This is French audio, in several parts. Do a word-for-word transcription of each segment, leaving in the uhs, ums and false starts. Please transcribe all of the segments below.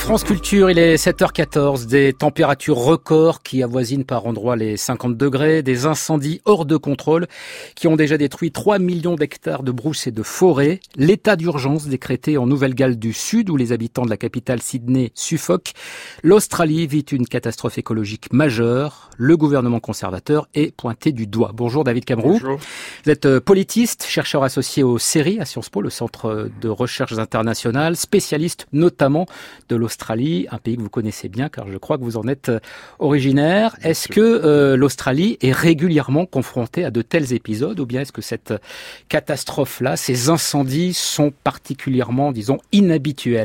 France Culture, il est sept heures quatorze, des températures records qui avoisinent par endroits les cinquante degrés, des incendies hors de contrôle qui ont déjà détruit trois millions d'hectares de brousses et de forêts, l'état d'urgence décrété en Nouvelle-Galles du Sud où les habitants de la capitale Sydney suffoquent, l'Australie vit une catastrophe écologique majeure, le gouvernement conservateur est pointé du doigt. Bonjour David Camroux. Bonjour. Vous êtes politiste, chercheur associé au C E R I à Sciences Po, le Centre de recherche internationale, spécialiste notamment de l'Australie, un pays que vous connaissez bien car je crois que vous en êtes originaire. Est-ce que euh, l'Australie est régulièrement confrontée à de tels épisodes ou bien est-ce que cette catastrophe-là, ces incendies sont particulièrement, disons, inhabituels ?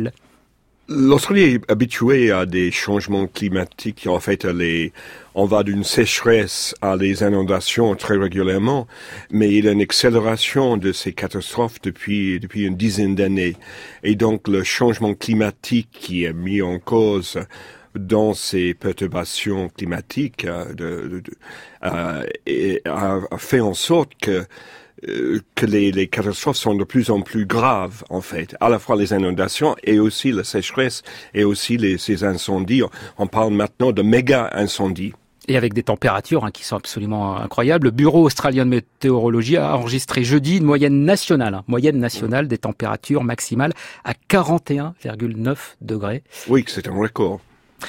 L'Australie est habituée à des changements climatiques. En fait, les, on va d'une sécheresse à des inondations très régulièrement, mais il y a une accélération de ces catastrophes depuis, depuis une dizaine d'années. Et donc, le changement climatique qui est mis en cause dans ces perturbations climatiques de, de, de, euh, et a, a fait en sorte que que les, les catastrophes sont de plus en plus graves, en fait. À la fois les inondations et aussi la sécheresse et aussi les, ces incendies. On parle maintenant de méga incendies. Et avec des températures hein, qui sont absolument incroyables. Le Bureau australien de météorologie a enregistré jeudi une moyenne nationale, hein, moyenne nationale des températures maximales à quarante et un virgule neuf degrés. Oui, c'est un record.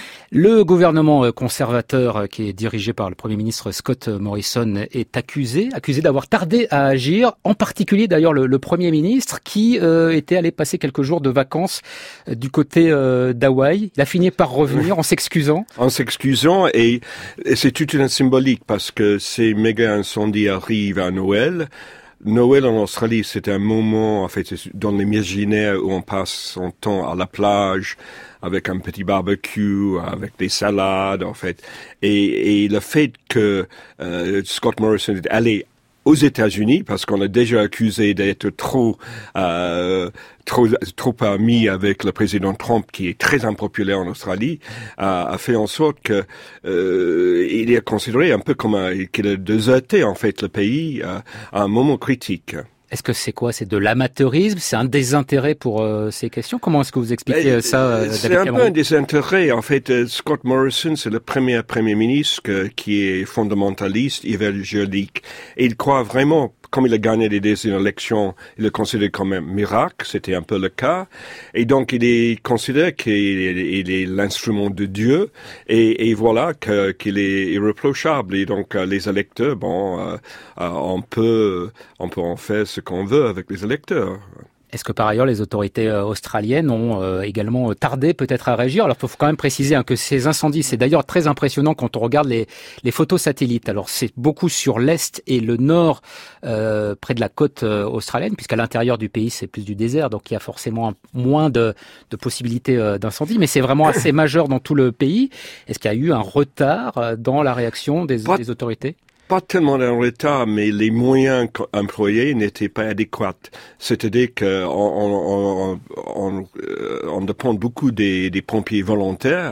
Le gouvernement conservateur qui est dirigé par le Premier ministre Scott Morrison est accusé, accusé d'avoir tardé à agir, en particulier d'ailleurs le, le Premier ministre qui euh, était allé passer quelques jours de vacances euh, du côté euh, d'Hawaï. Il a fini par revenir en s'excusant. En s'excusant et, et c'est tout une symbolique parce que ces méga incendies arrivent à Noël. Noël en Australie, c'est un moment, en fait, dans l'imaginaire où on passe son temps à la plage, avec un petit barbecue, avec des salades, en fait. Et, et le fait que euh, Scott Morrison est allé aux États-Unis, parce qu'on l'a déjà accusé d'être trop, euh, trop, trop ami avec le président Trump, qui est très impopulaire en Australie, a, a fait en sorte que euh, il est considéré un peu comme un, qu'il a déserté en fait le pays à, à un moment critique. Est-ce que c'est quoi ? C'est de l'amateurisme ? C'est un désintérêt pour euh, ces questions ? Comment est-ce que vous expliquez euh, ça, euh, David C'est un Cameron ? peu un désintérêt. En fait, euh, Scott Morrison, c'est le premier Premier ministre que, qui est fondamentaliste, évangélique. Et il croit vraiment, comme il a gagné des élections, il est considéré comme un miracle. C'était un peu le cas. Et donc, il est considéré qu'il est, il est l'instrument de Dieu. Et, et voilà que, qu'il est irréprochable. Et donc, euh, les électeurs, bon, euh, euh, on peut, on peut en faire ce qu'on veut avec les électeurs. Est-ce que par ailleurs les autorités australiennes ont euh, également tardé peut-être à réagir ? Alors il faut quand même préciser hein, que ces incendies, c'est d'ailleurs très impressionnant quand on regarde les, les photos satellites. Alors c'est beaucoup sur l'est et le nord, euh, près de la côte euh, australienne, puisqu'à l'intérieur du pays c'est plus du désert, donc il y a forcément moins de, de possibilités euh, d'incendie. Mais c'est vraiment assez majeur dans tout le pays. Est-ce qu'il y a eu un retard dans la réaction des, des autorités ? Pas tellement d'un retard, mais les moyens employés n'étaient pas adéquats. C'est-à-dire qu'on on, on, on, on dépend beaucoup des, des pompiers volontaires.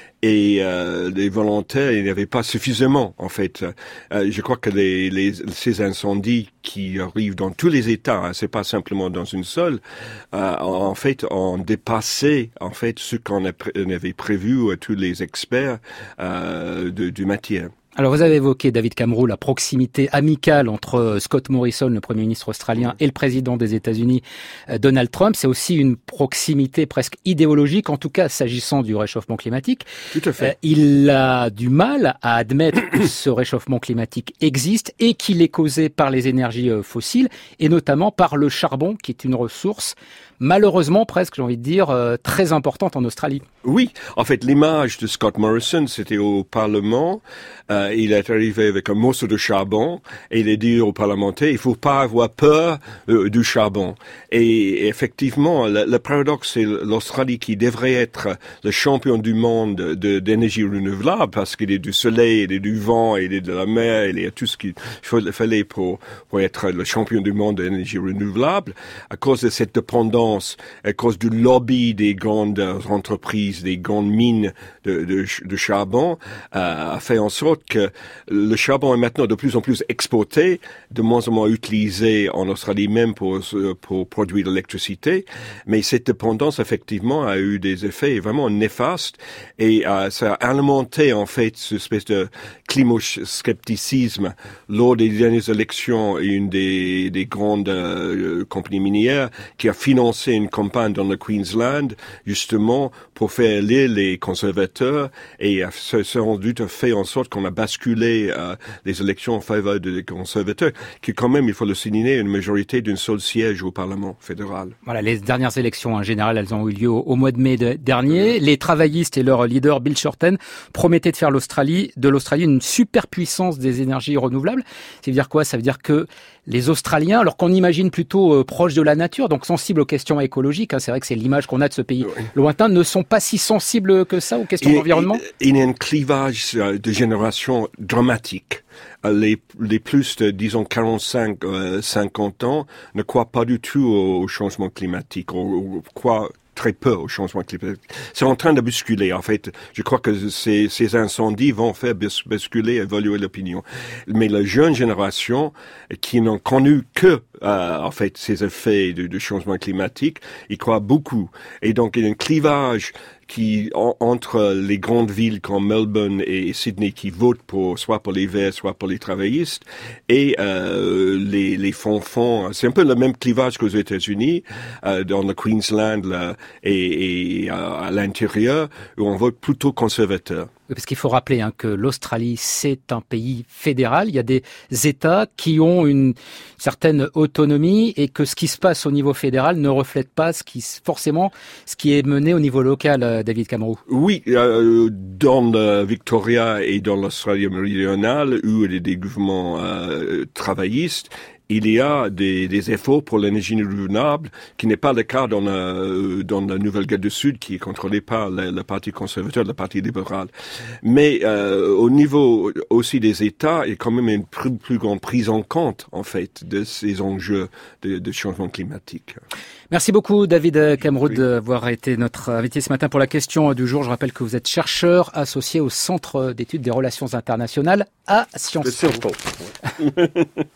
Et euh, les volontaires, il n'y avait pas suffisamment, en fait. Euh, je crois que les, les, ces incendies qui arrivent dans tous les États, hein, c'est pas simplement dans une seule, euh, en fait, ont dépassé, en fait, ce qu'on avait prévu à tous les experts euh, de, du matière. Alors vous avez évoqué, David Camroux, la proximité amicale entre Scott Morrison, le Premier ministre australien, et le président des États-Unis, Donald Trump. C'est aussi une proximité presque idéologique, en tout cas s'agissant du réchauffement climatique. Tout à fait. Il a du mal à admettre que ce réchauffement climatique existe et qu'il est causé par les énergies fossiles, et notamment par le charbon, qui est une ressource malheureusement presque, j'ai envie de dire, euh, très importante en Australie. Oui, en fait, l'image de Scott Morrison, c'était au Parlement. Euh, il est arrivé avec un morceau de charbon et il a dit aux parlementaires, il faut pas avoir peur euh, du charbon. Et effectivement, le, le paradoxe, c'est l'Australie qui devrait être le champion du monde de, d'énergie renouvelable parce qu'il y a du soleil, il y a du vent, il y a de la mer, il y a tout ce qu'il fallait pour, pour être le champion du monde d'énergie renouvelable. À cause de cette dépendance, à cause du lobby des grandes entreprises, des grandes mines de, de, de charbon, euh, a fait en sorte que le charbon est maintenant de plus en plus exporté, de moins en moins utilisé en Australie même pour, pour produire de l'électricité. Mais cette dépendance, effectivement, a eu des effets vraiment néfastes et euh, ça a alimenté, en fait, cette espèce de climat-scepticisme. Lors des dernières élections, une des, des grandes euh, compagnies minières qui a financé une campagne dans le Queensland, justement, pour faire élire les conservateurs et ça s'est rendu fait en sorte qu'on a basculé euh, les élections en faveur des conservateurs, qui quand même, il faut le souligner, une majorité d'un seul siège au Parlement fédéral. Voilà, les dernières élections en général, elles ont eu lieu au, au mois de mai de, dernier. Les travaillistes et leur leader Bill Shorten promettaient de faire l'Australie, de l'Australie une superpuissance des énergies renouvelables. Ça veut dire quoi? Ça veut dire que les Australiens, alors qu'on imagine plutôt euh, proches de la nature, donc sensibles aux questions écologiques, hein, c'est vrai que c'est l'image qu'on a de ce pays oui. lointain, ne sont pas si sensibles que ça aux questions il, d'environnement? Il, il y a un clivage de génération dramatique. Les, les plus de, disons, quarante-cinq, cinquante ans ne croient pas du tout au, au changement climatique, ou, ou croient très peu au changement climatique. C'est en train de basculer, en fait. Je crois que ces, ces incendies vont faire basculer, évoluer l'opinion. Mais la jeune génération, qui n'ont connu que, euh, en fait, ces effets du, du changement climatique, ils croient beaucoup. Et donc, il y a un clivage qui en, entre les grandes villes comme Melbourne et Sydney qui votent pour soit pour les Verts, soit pour les travaillistes, et euh, les, les fonds-fonds. C'est un peu le même clivage qu'aux États-Unis, euh, dans le Queensland là, et, et euh, à l'intérieur, où on vote plutôt conservateur. Parce qu'il faut rappeler hein, que l'Australie, c'est un pays fédéral. Il y a des États qui ont une certaine autonomie et que ce qui se passe au niveau fédéral ne reflète pas ce qui, forcément ce qui est mené au niveau local, David Camroux. Oui, euh, dans le Victoria et dans l'Australie méridionale, où il y a des gouvernements euh, travaillistes, il y a des, des efforts pour l'énergie renouvelable, qui n'est pas le cas dans la, dans la Nouvelle-Galles du Sud, qui est contrôlée par le, le Parti conservateur, le Parti libéral. Mais euh, au niveau aussi des États, il y a quand même une plus, plus grande prise en compte, en fait, de ces enjeux de, de changement climatique. Merci beaucoup, David Camroux, d'avoir été notre invité ce matin pour la question du jour. Je rappelle que vous êtes chercheur associé au Centre d'études des relations internationales à Sciences Po.